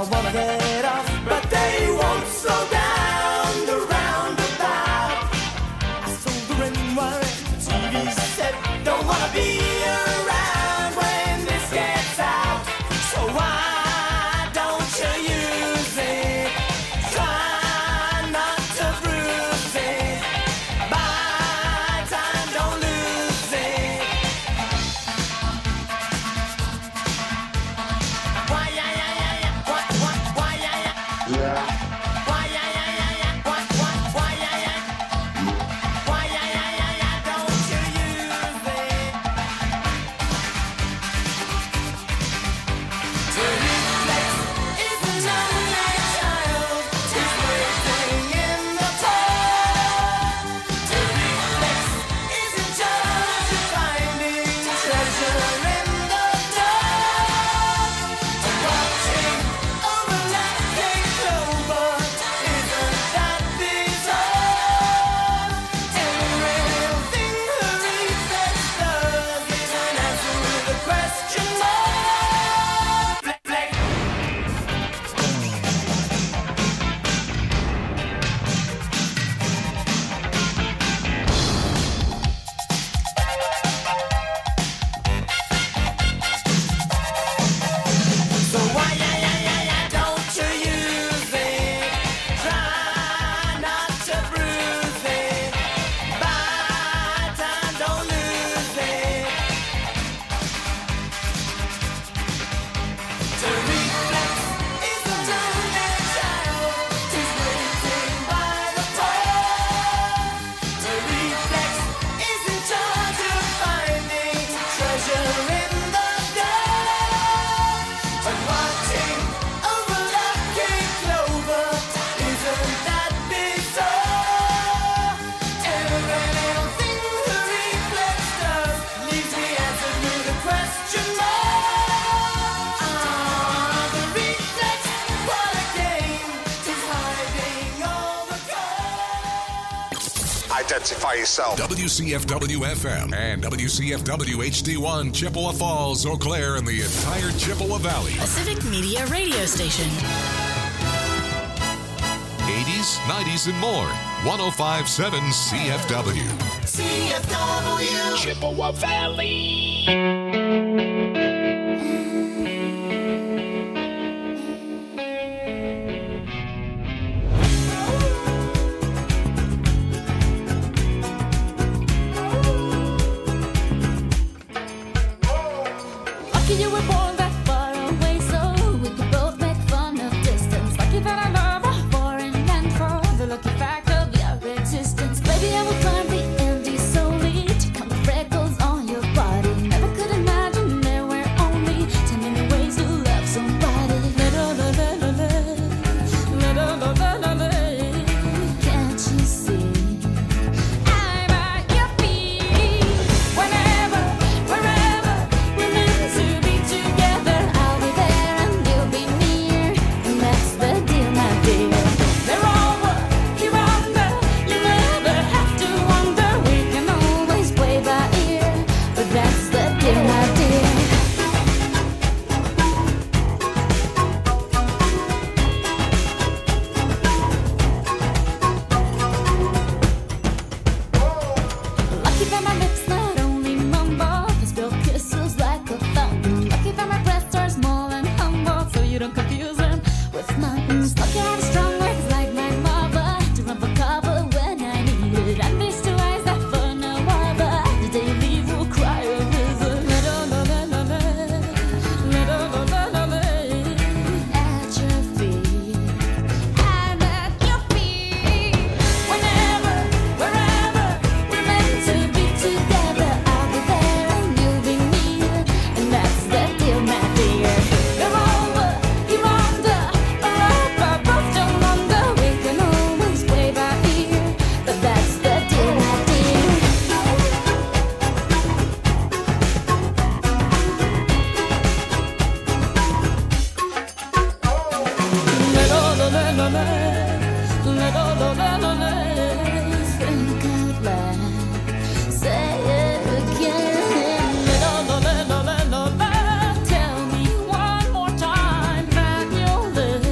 wanna get off, but they won't slow down the roundabout. I sold the ring wire, the TV set, don't wanna be around when this gets out. So why don't you use it? Try not to bruise it. Buy time, don't lose it. Why, yeah, yeah, yeah, yeah. What, why, yeah, yeah. Why, yeah, yeah, yeah, yeah. What, why, yeah, yeah. Why, yeah, yeah, yeah, yeah. Don't you use it. To reflex is an only child who's waiting in the cold. To reflex is in charge of finding treasure in the dark. And watching overlapping clover, isn't that bizarre? Everything the reflex does is an answer with a question mark. Fleck, fleck. So why, yeah, yeah, yeah, yeah, don't you use it? Try not to bruise it. Buy time, don't lose it. To reflex is a lonely child who's waiting by the pole. To reflex is in charge of finding treasure in the dark. And watching overlooking clover, isn't that bizarre? Everything the reflex does leaves me answered with a question mark. The reflex, what a game, 'tis hiding all the cards. Identify yourself. WCFW-FM and WCFW-HD1, Chippewa Falls, Eau Claire, and the entire Chippewa Valley. A civic media radio station. 80s, 90s, and more. 105.7 CFW. CFW. Chippewa Valley. Lucky you were born that far away, so we could both make fun of distance. Lucky that I love her for and for the lucky fact of your existence. Baby, I will climb the Andes solely to count the freckles on your body. Never could imagine there were only 10 million ways to love somebody. Can't you see? I'm at your feet. Whenever, wherever we're meant to be together, I'll be there and you'll be near, and that's the deal, my dear. They're over, here under, you never have to wonder. We can always play by ear, but that's the deal, my dear. Lucky that my lips not only mumble, they spill kisses like a fountain. Lucky that my breasts are small and humble, so you don't confuse them with mountains. Lucky I have strong legs like my mother to run for cover when I need it. And these two eyes that for no other, the day you leave will cry a river. At your feet, I'm at your feet. Whenever, wherever we're meant to be together, I'll be there and you'll be near, and that's the deal, my dear. You're over, you're under, or up, I both don't wonder. We can always play by ear, but that's the deal, my dear. Think out loud, say it again. Tell me one more time that you'll live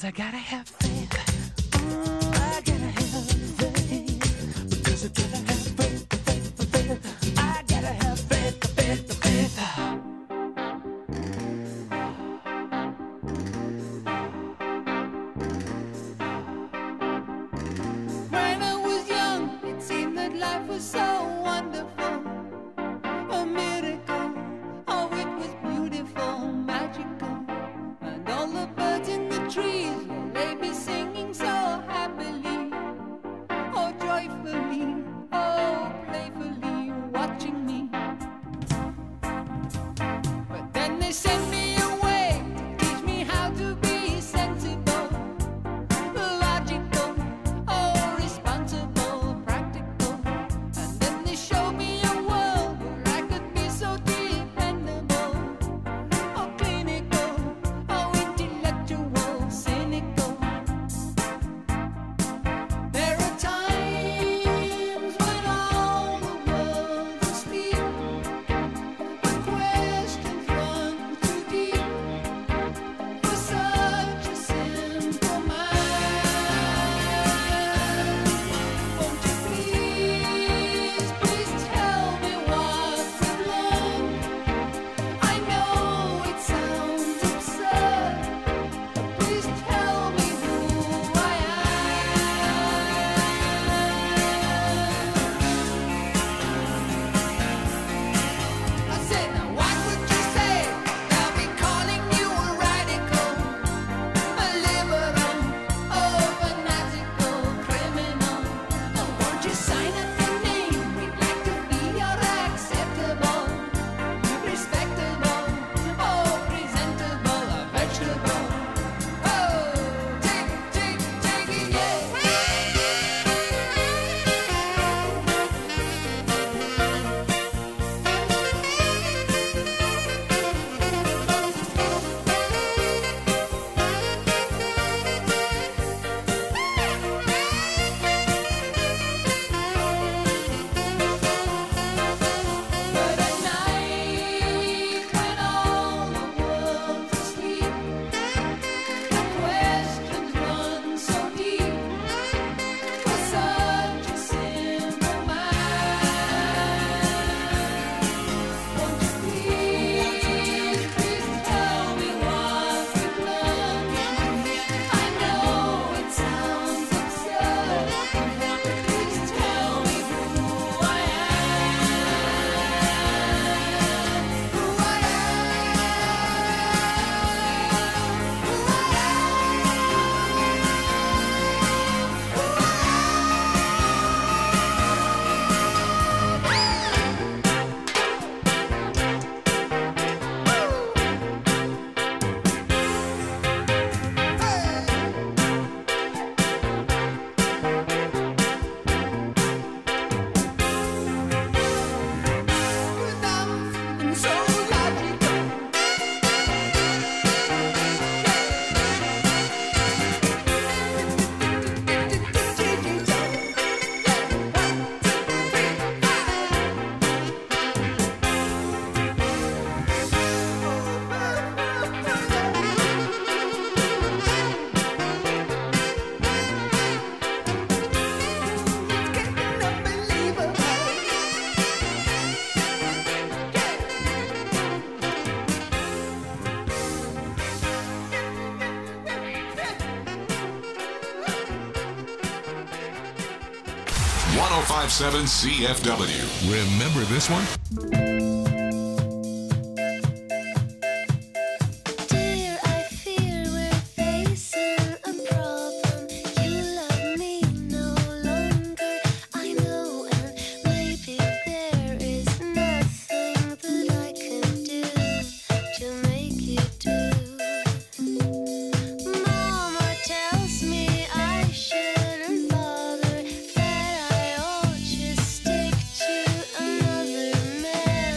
'cause I gotta have faith. I gotta have faith. Because I gotta have faith. I gotta have faith. When I was young, it seemed that life was so wonderful. A miracle, oh it was beautiful, magical. And all the birds in the trees, they be singing so happily. Oh joyfully, oh playfully, watching me. But then they sent me away to teach me how to be sensible, logical, oh responsible, practical. And then they showed me a world where I could be so dependable, oh clinical, oh intellectual, cynical. There are times when all the world's asleep, but questions run too deep for such a simple mind. Won't you please tell me what I've learned? I know it sounds absurd, but please tell me who I am. I said, now what would you say? They'll be calling you a radical, a liberal, oh fanatical criminal. Oh, won't you sign up your name? We'd like to be your acceptable, respectable, oh presentable, a vegetable. Oh, take it, yeah. But at night, when all the world's asleep, the questions run so deep for such a simple mind. Won't you please tell me what you've learned? I know it sounds absurd, but please tell me who I am. So logical. .1057 CFW. Remember this one? Dear, I fear we're facing a problem. You love me no longer, I know, and maybe there is nothing that I can do to make you do. Mama tells me I shouldn't bother, that I ought just stick to another man.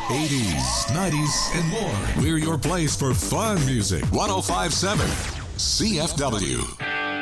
80s, 90s, and more. We're your place for fun music. 105.7 CFW.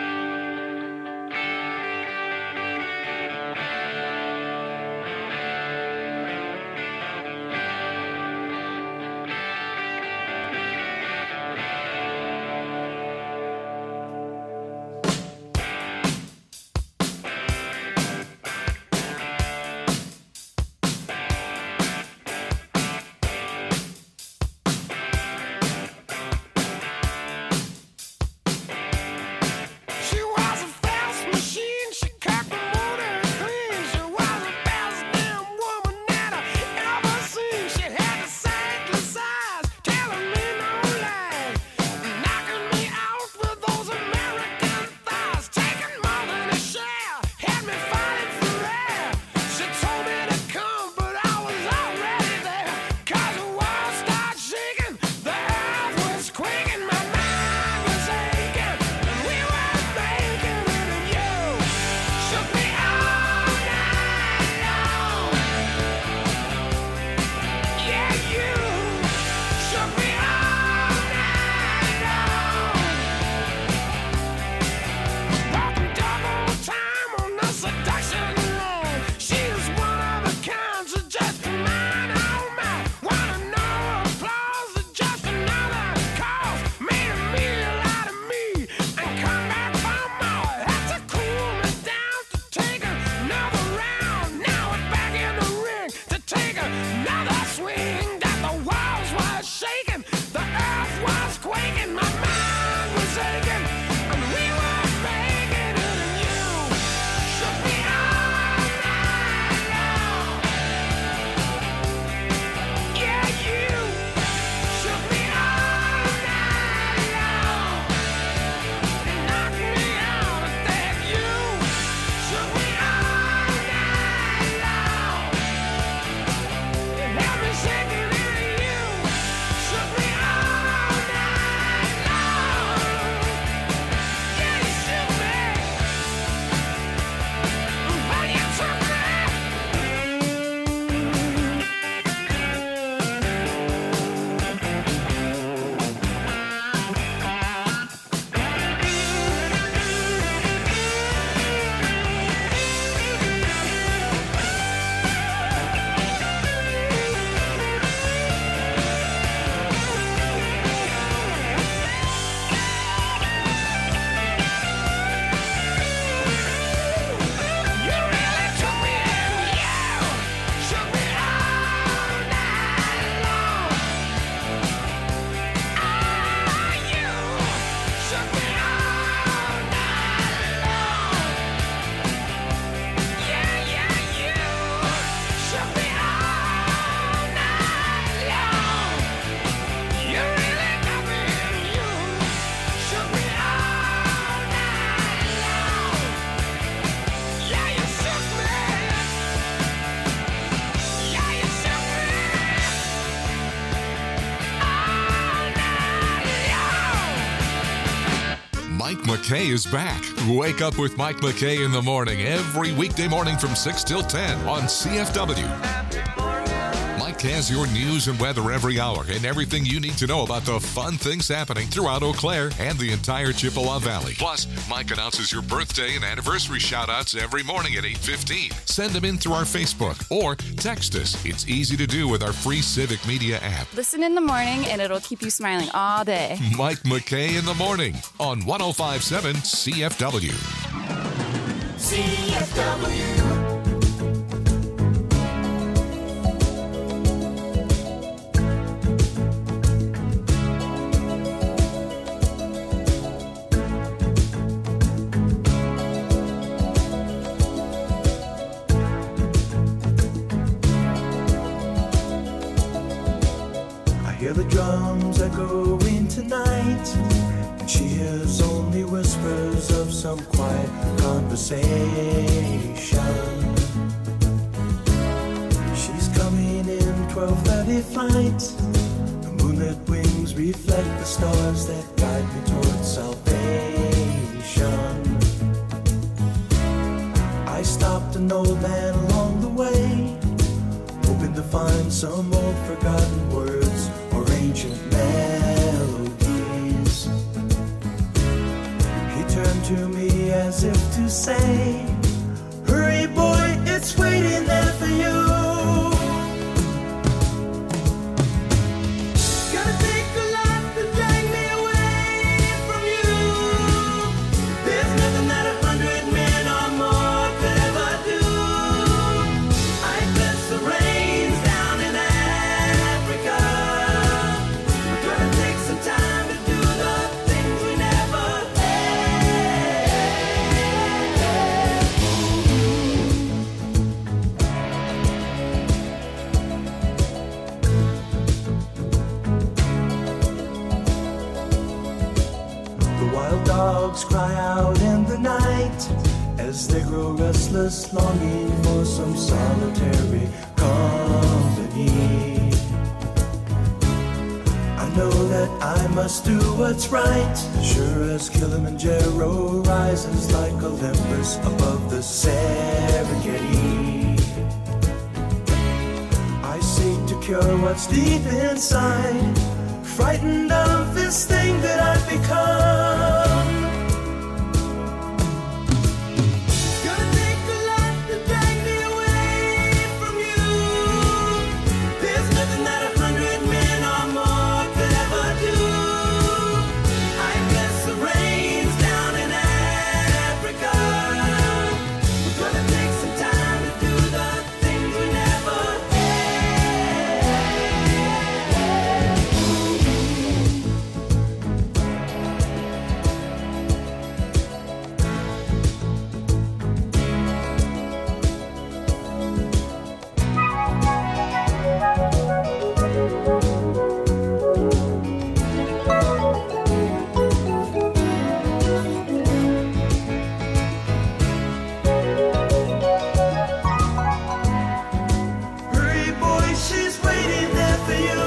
Mike McKay is back. Wake up with Mike McKay in the morning every weekday morning from 6 till 10 on CFW. Mike has your news and weather every hour and everything you need to know about the fun things happening throughout Eau Claire and the entire Chippewa Valley. Plus, Mike announces your birthday and anniversary shout-outs every morning at 8:15. Send them in through our Facebook or text us. It's easy to do with our free Civic Media app. Listen in the morning and it'll keep you smiling all day. Mike McKay in the morning on 105.7 CFW. CFW. Hear the drums echoing tonight, and she hears only whispers of some quiet conversation. She's coming in 12:30 flight. The moonlit wings reflect the stars that guide me towards salvation. I stopped an old man along the way, hoping to find find some old forgotten words or ancient melodies. He turned to me as if to say, hurry boy, it's waiting there for you. Gonna take a lot to drag me away from you. There's nothing that 100 men or more could ever do. I bless the rains down in Africa. We're gonna take some time to do the things we never The wild dogs cry out in the night as they grow restless, longing for some solitary company. I know that I must do what's right, sure as Kilimanjaro rises like Olympus above the Serengeti. I seek to cure what's deep inside, frightened of this thing that I've become. It's gonna take a lot to drag me away from you. There's nothing that 100 men or more could ever do. I bless the rains down in Africa. We're gonna take some time to do the things we never Hurry, boy, she's waiting there for you.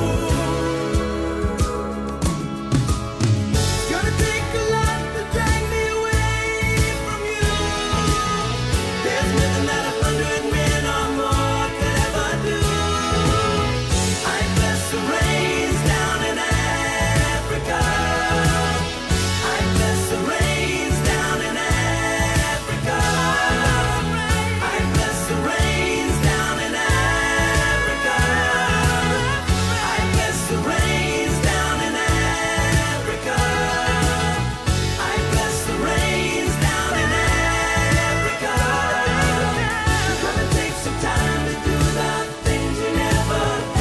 It's gonna take a lot to drag me away from you. There's nothing that 100 men or more could ever do. I bless the rains down in Africa. I bless the rains down in Africa. I bless the rains down in Africa. I bless the rains down in Africa. I bless the rains down in Africa. We're gonna take some time to do the things we never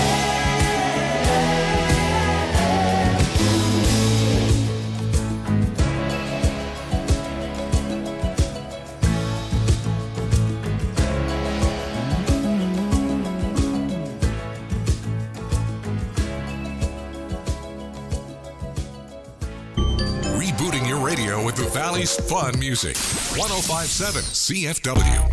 Rebooting your radio with the Valley's fun music. 1057 CFW.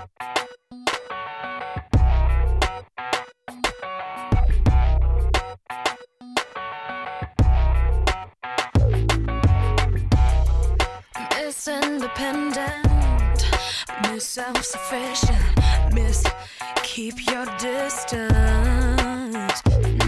Miss Independent, Miss Self-Sufficient, Miss Keep Your Distance,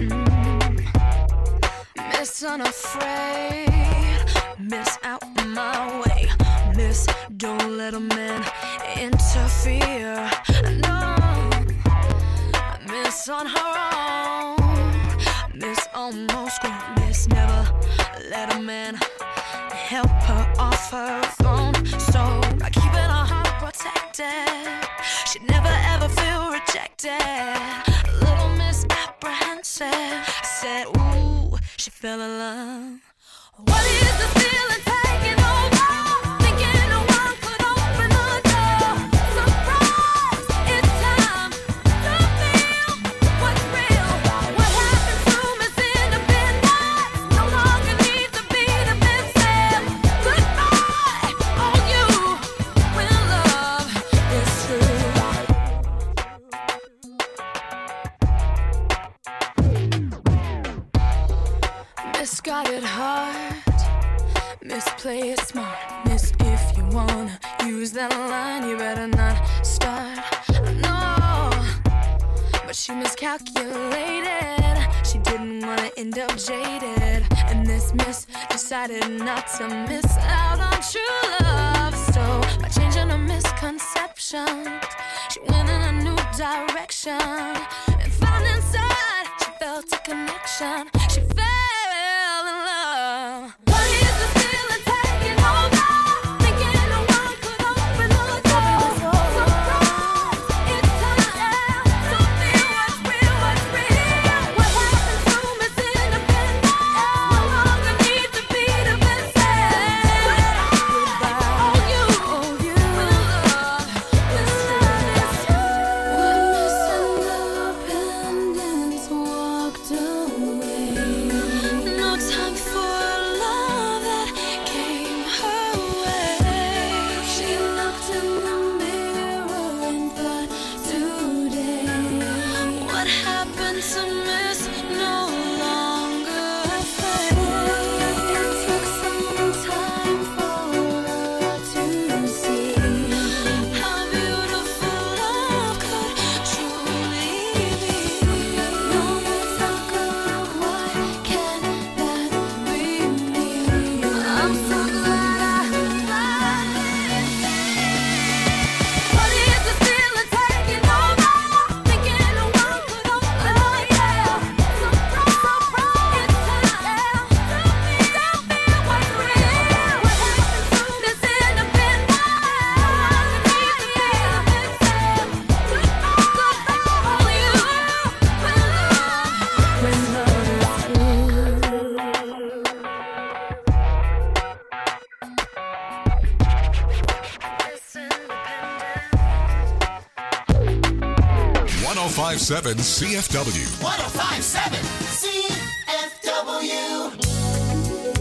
Miss Unafraid, Miss Out My Way, Miss Don't Let a Man Interfere, no, Miss On Her Own, Miss Almost Grown, Miss Never Let a Man help her off her throne. So by keeping her heart protected, she'd never ever feel rejected. Little Miss Apprehensive said, ooh, she fell in love. What is the feeling taking over? Thinking no one could open the door. Surprise, it's time to feel what's real. What happened to Miss Independence no longer needs to be defensive. Goodbye, all you when love is true. Miss got it hard, Miss play it smart, Miss if you wanna use that line, you better not start. No, but she miscalculated. She didn't want to end up jaded, and this miss decided not to miss out on true love. So by changing her misconceptions, she went in a new direction and found inside she felt a connection. She fell in love. But here's the feeling taking over, thinking no one could open the door. Surprise, it's time to feel what's real, what's real. What happened to Miss Independent? No longer need to be defensive. Goodbye, oh you, with love, this time is when Miss Independence walked away. No time for love that came her way. She looked in the mirror and thought, today, what happened to Miss no longer afraid? It took some time for her to see how beautiful love could truly be. No matter what, can that be me? I'm so glad I finally see. But here's the feeling taking over, thinking no one could open the door. Surprise, surprise, it's time to feel what's real. What happened to Miss Independent? One 1057 CFW. 1057 CFW.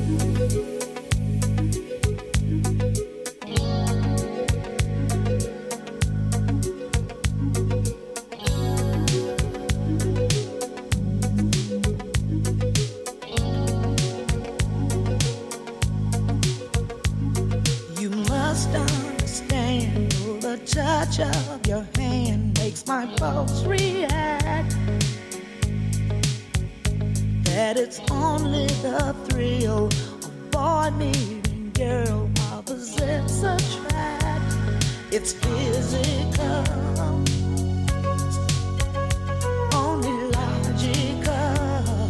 You must understand, the touch of your hand makes my pulse react. That it's only the thrill of boy meeting girl opposites attract. It's physical, only logical.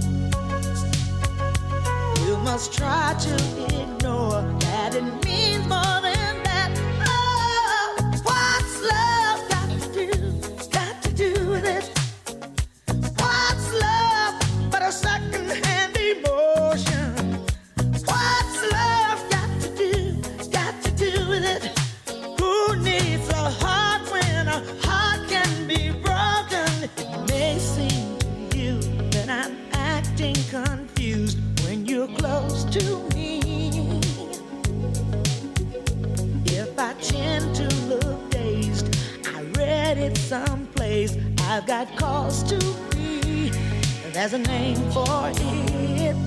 You must try to ignore that it means more than that. Oh, what's love got to do with it? What's love but a second-hand emotion? What's love got to do with it? Who needs a heart when a heart can be broken? It may seem to you that I'm acting confused when you're close to me. If I tend to look dazed, I read it someplace. I've got cause to be. There's a name for it.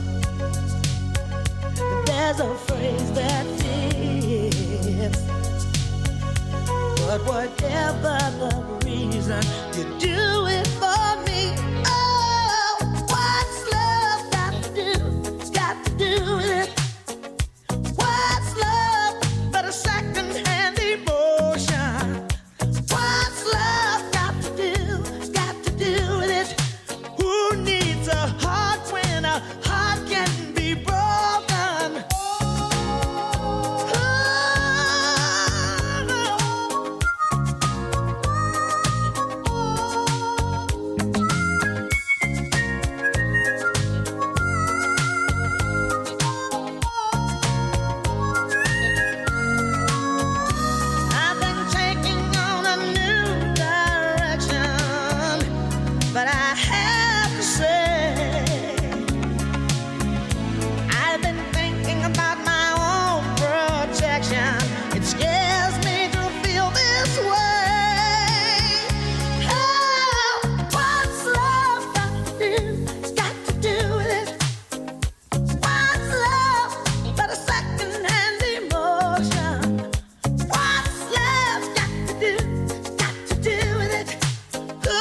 There's a phrase that fits. But whatever the reason, you do it for me. Oh, what's love got to do with it? What's love but a second-hand emotion? What's love got to do with it? Who needs a heart when a heart can be broken? I've been taking on a new direction, but I have to say, I've been thinking about my own protection. It scares me to feel this way. Oh, what's love got to do with it? What's love but a second-hand emotion? What's love got to do with it? Who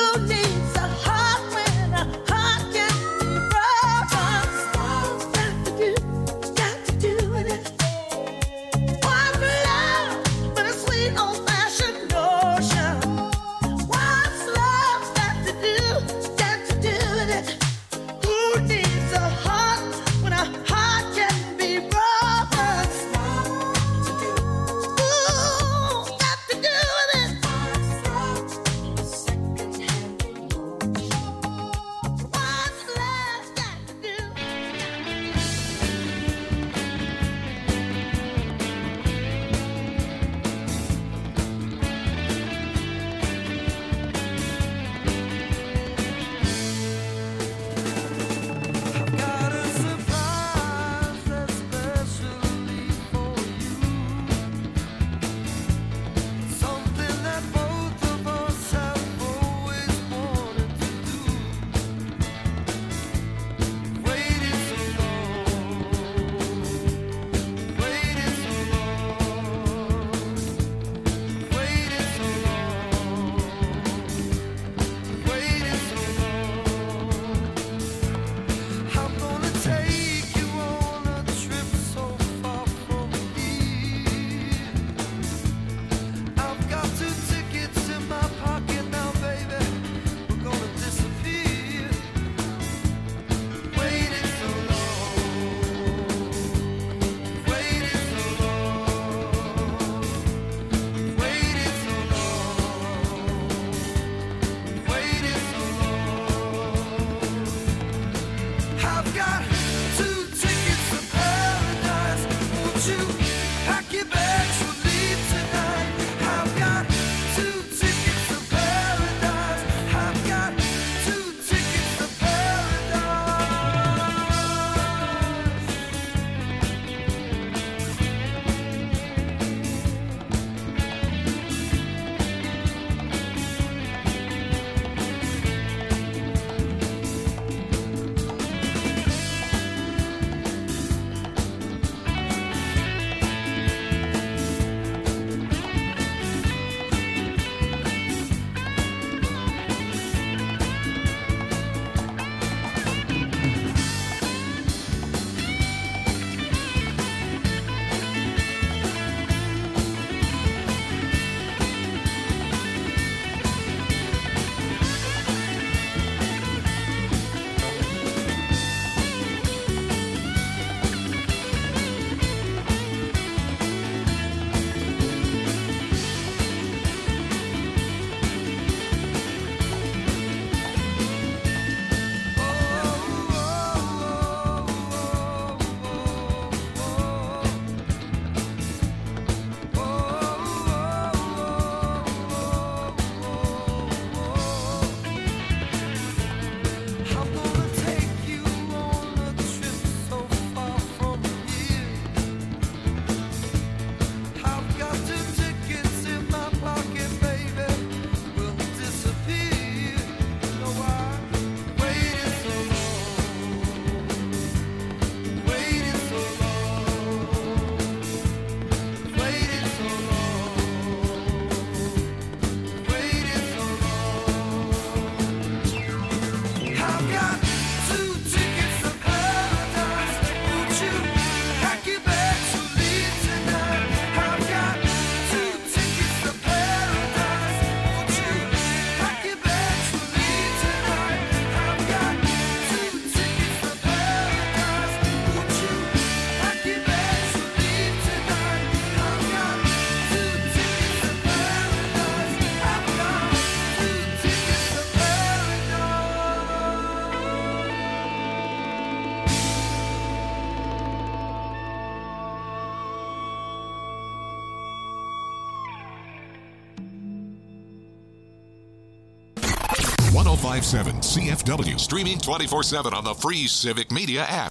1057 CFW, streaming 24/7 on the free Civic Media app.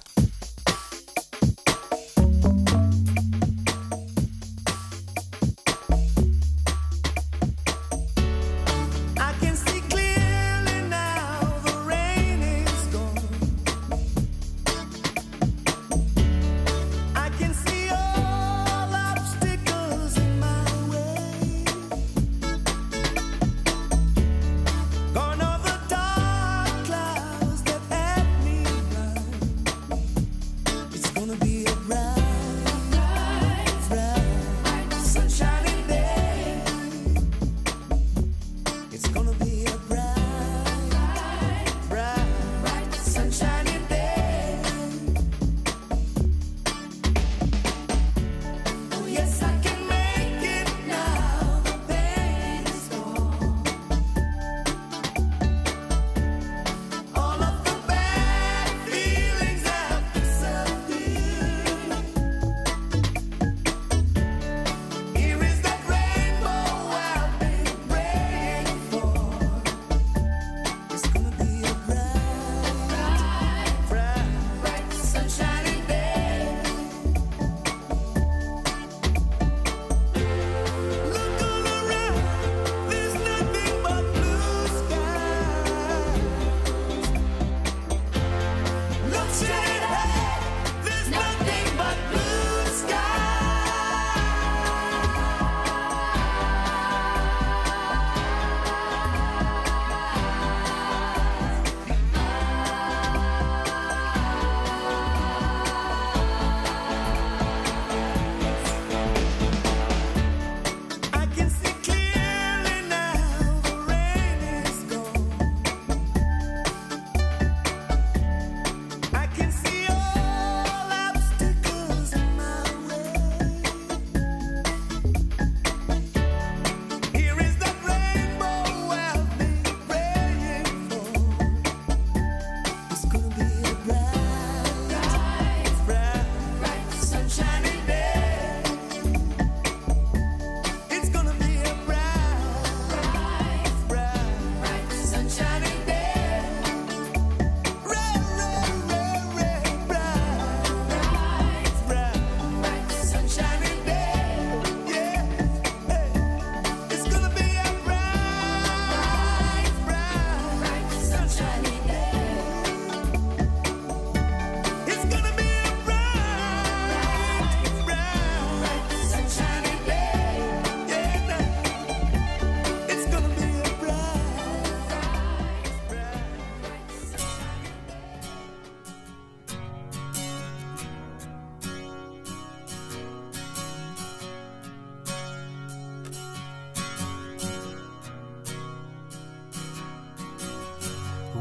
I can see clearly now, the rain is gone. I can see all obstacles in my way. Gone are the dark clouds that had me blind.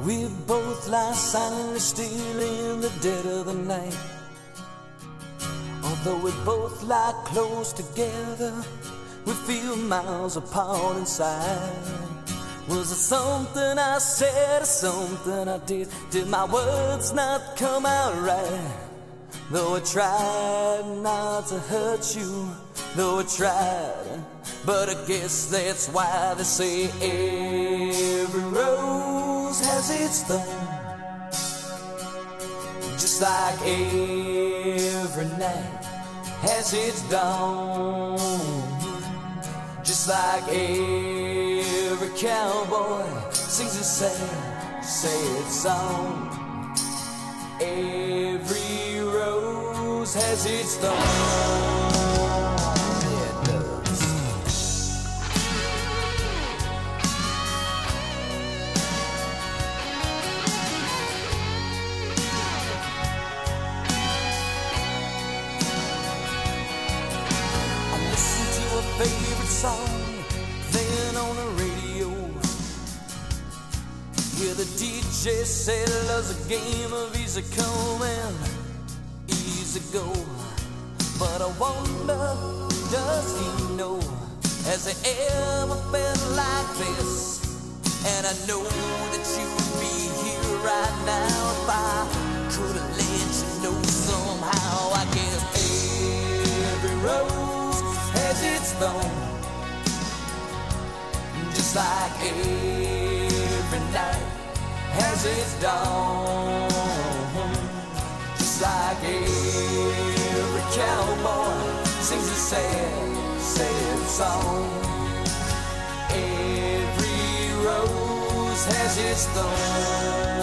We both lie silently still in the dead of the night. Although we both lie close together, we feel miles apart inside. Was it something I said or something I did? Did my words not come out right? Though I tried not to hurt you, though I tried, but I guess that's why they say every rose has its thorn. Just like every night has its dawn. Just like every cowboy sings a sad, sad song. Every rose has its thorn. Yeah, it does. I listen to a favorite song, then on the radio, where the DJ said love's a game of easy come and easy go. But I wonder, does he know? Has he ever felt like this? And I know that you would be here right now if I could have let you know somehow. I guess every rose has its thorn. Just like every night has its dawn. Just like every cowboy sings a sad, sad song. Every rose has its thorn.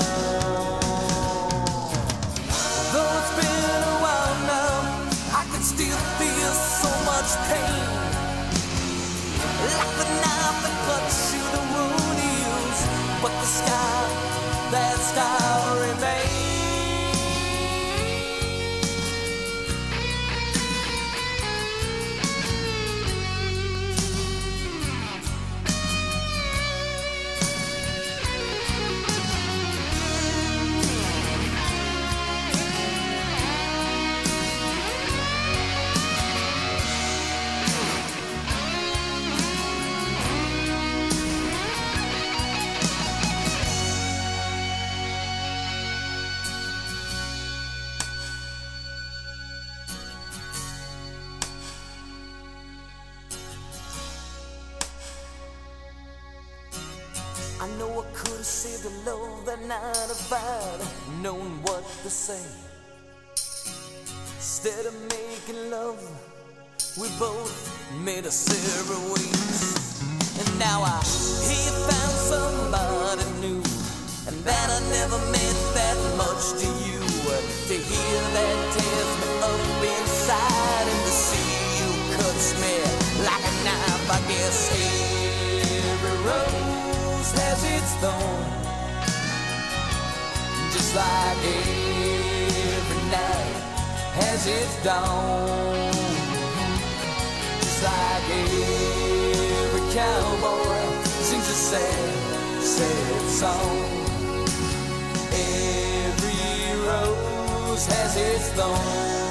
Though it's been a while now, I can still feel so much pain. Like the knife that cuts you, the wound heals, but the scar, that scar remains. I know I could have saved the love that night if I'd known what to say. Instead of making love, we both made us separate ways. And now I hear you found somebody new, and that I never meant that much to you. To hear that tears me up inside, and to see you cuts me like a knife. I guess every rose has its thorn. Just like every night has its dawn. Just like every cowboy sings a sad, sad song. Every rose has its thorn.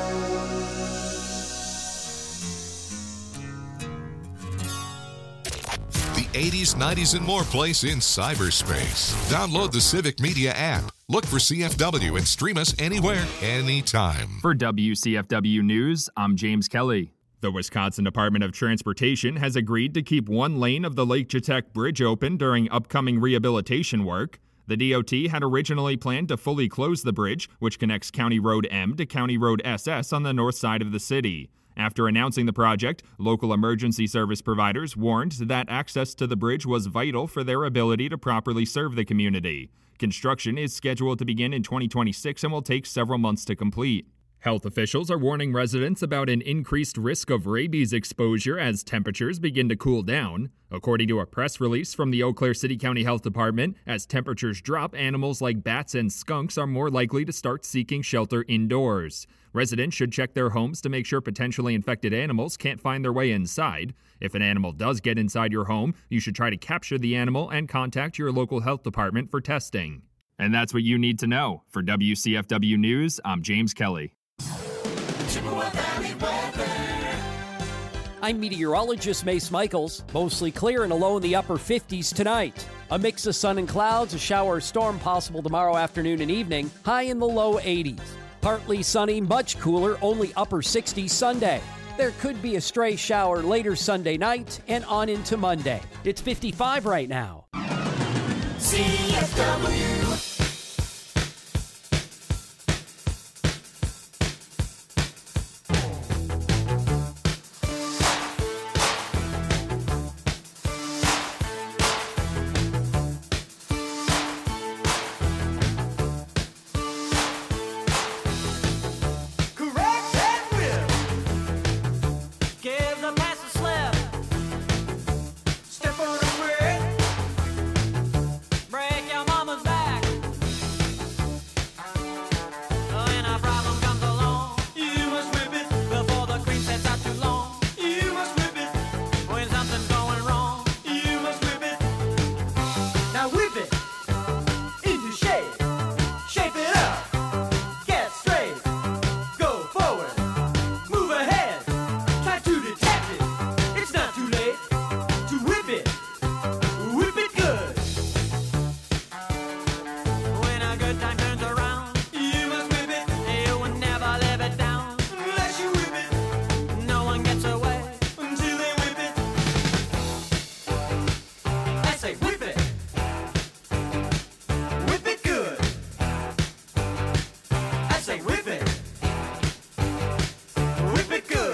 The 80s, 90s, and more place in cyberspace. Download the Civic Media app. Look for CFW and stream us anywhere, anytime. For WCFW News, I'm James Kelly. The Wisconsin Department of Transportation has agreed to keep one lane of the Lake Chetek Bridge open during upcoming rehabilitation work. The DOT had originally planned to fully close the bridge, which connects County Road M to County Road SS on the north side of the city. After announcing the project, local emergency service providers warned that access to the bridge was vital for their ability to properly serve the community. Construction is scheduled to begin in 2026 and will take several months to complete. Health officials are warning residents about an increased risk of rabies exposure as temperatures begin to cool down. According to a press release from the Eau Claire City County Health Department, as temperatures drop, animals like bats and skunks are more likely to start seeking shelter indoors. Residents should check their homes to make sure potentially infected animals can't find their way inside. If an animal does get inside your home, you should try to capture the animal and contact your local health department for testing. And that's what you need to know. For WCFW News, I'm James Kelly. I'm meteorologist Mace Michaels. Mostly clear and a low in the upper 50s tonight. A mix of sun and clouds, a shower or storm possible tomorrow afternoon and evening, high in the low 80s. Partly sunny, much cooler, only upper 60s Sunday. There could be a stray shower later Sunday night and on into Monday. It's 55 right now. CFW. Correct and whip. Give the pass a slip. Step on a quick. Break your mama's back. When a problem comes along, you must whip it before the cream sets out too long. You must whip it when something's going wrong. You must whip it. Now whip it into shape. Shape it up. Get straight. Go forward. Move ahead. Try to detect it. It's not too late to whip it. Whip it good. When a good time turns around, you must whip it. You will never live it down unless you whip it. No one gets away until they whip it. I say whip it. Whip it good. I say whip it. Whip it good.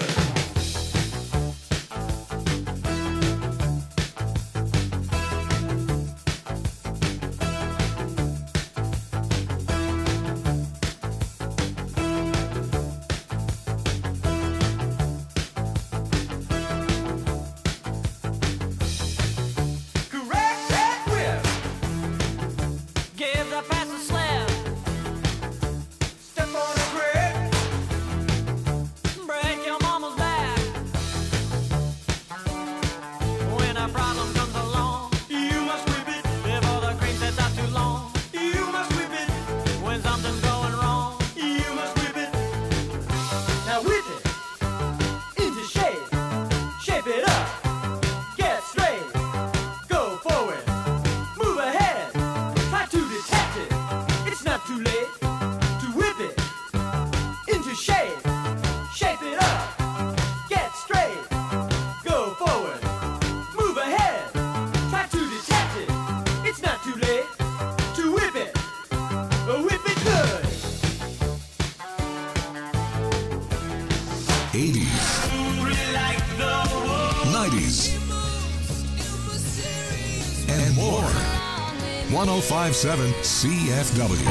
Correct and whip. Give the pass a slip. Step on a brick. Break your mama's back. When a problem comes along, you must whip it before the cream sets out too long. You must whip it when something's going wrong. You must whip it. Now whip it into shape. Shape it up. Get straight. Go forward. Move ahead. Try to detect it. It's not too late to whip it into shape. Shape it up. Get straight. Go forward. Move ahead. Try to detect it. It's not too late to whip it. Whip it good. 80s, 90s, and more. 105.7 CFW.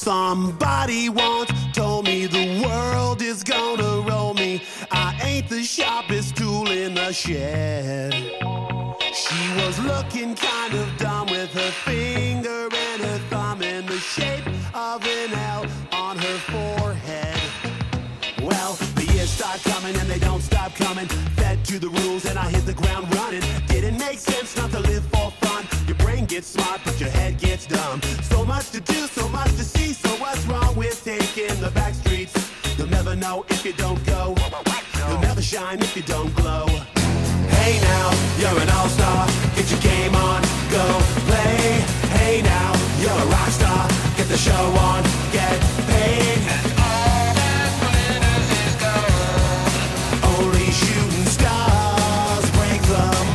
Somebody once told me the world is gonna roll me. I ain't the sharpest tool in the shed. She was looking kind of dumb with her finger and her thumb in the shape of an L on her forehead. Well, the years start coming and they don't stop coming. Fed to the rules and I hit the ground running. Didn't make sense not to live for fun. Your brain gets smart but your head gets dumb. So much to do, so much to see. So what's wrong with taking the back streets? You'll never know if you don't go. You'll never shine if you don't glow. Hey now, you're an all-star. Get your game on, go play. Hey now, you're a rock star. Get the show on, get paid. And all that glitters is gold. Only shooting stars break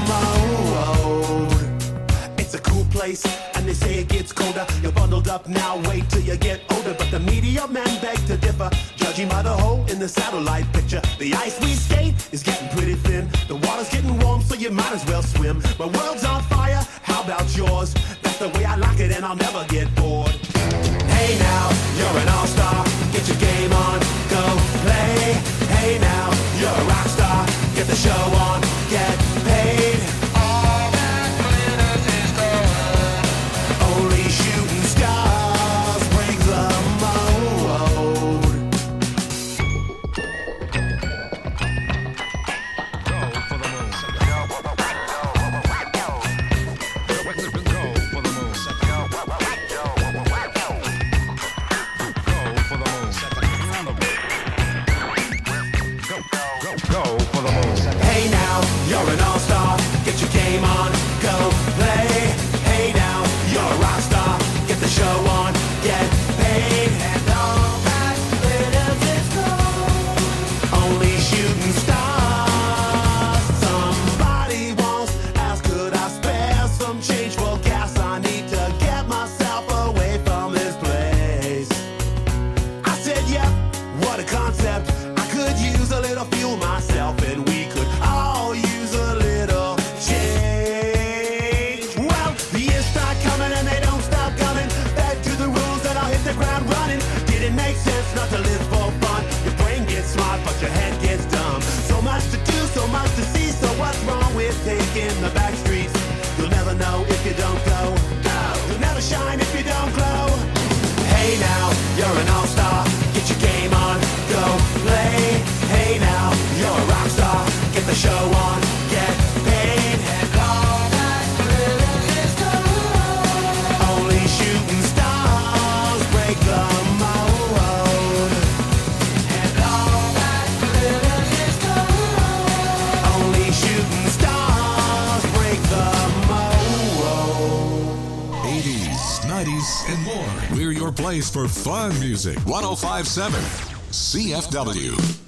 the mold. It's a cool place, and they say it gets colder. You're bundled up now, wait till you get older. But the media men beg to differ, judging by the hole in the satellite picture. The ice we skate is getting pretty thin. The water's getting warm, so you might as well swim. My world's on fire, how about yours? That's the way I like it, and I'll never get bored. Hey now, you're an all-star. Get your game on, go play. Hey now, you're a rock star. Get the show on, get paid. All that glitters is gold. Only shooting stars break the mold. Hey now, you're an all-star. Get your game on, go play. Hey now, you're a rock star. Get the show on, get paid. And all that glitters is gold. Only shooting stars. Somebody once asked, could I spare some change for gas? I need to get myself away from this place. I said, yep, what a concept. I could use a little fuel myself, and we could all use a little change. Well, the years start coming and they don't stop coming. Back to the rules and I'll hit the ground running. Didn't make sense not to live for fun. Your brain gets smart but your head gets dumb. So much to do, so much to see. So what's wrong with taking the back streets? You'll never know if you don't go. You'll never shine if you don't glow. Hey now, you're an all-star. Get your game on, go play. Hey now, you're a rock star. Get the show on, get paid. And all that glitters is gold. Only shooting stars break the mold. And all that glitters is gold. Only shooting stars break the mold. 80s, 90s, and more. We're your place for fun music. 1057 CFW.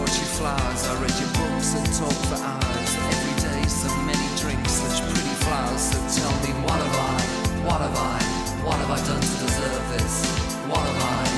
brought you flowers, I read your books and talked for hours. Every day so many drinks, such pretty flowers. So tell me, what have I done to deserve this? What have I